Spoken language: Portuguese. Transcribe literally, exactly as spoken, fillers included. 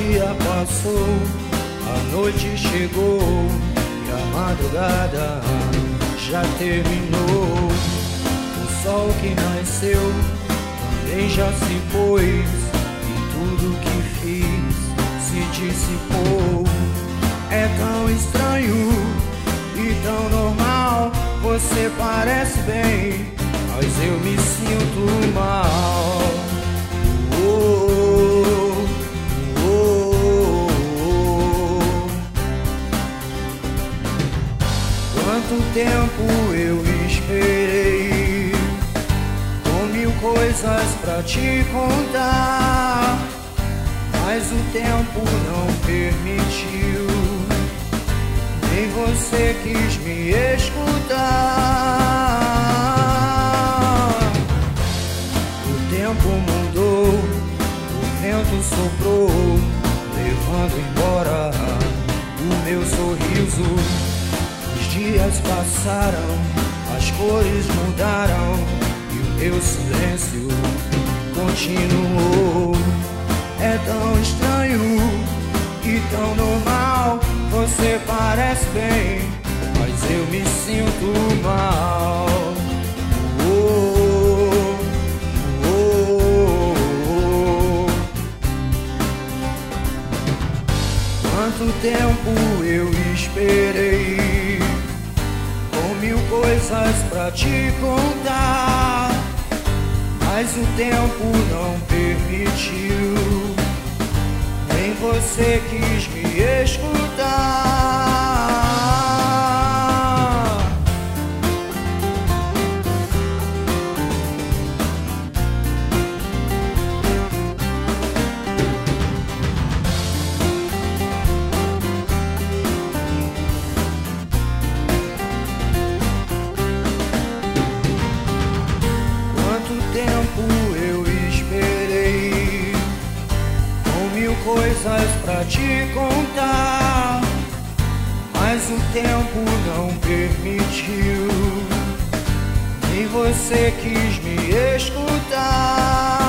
dia passou, a noite chegou e a madrugada já terminou. O sol que nasceu também já se pôs e tudo que fiz se dissipou. É tão estranho e tão normal, você parece bem, mas eu me sinto mal. Oh, oh, oh, oh. Quanto tempo eu esperei, com mil coisas pra te contar, mas o tempo não permitiu, nem você quis me escutar. O tempo mudou, o vento soprou, levando embora o meu sorriso. Os dias passaram, as cores mudaram e o meu silêncio continuou. É tão estranho e tão normal, você parece bem, mas eu me sinto mal. Oh, oh, oh, oh. Quanto tempo eu esperei, com mil coisas pra te contar, mas o tempo não permitiu, nem você quis me escutar. Quanto tempo eu esperei, com mil coisas pra te contar, mas o tempo não permitiu, nem você quis me escutar.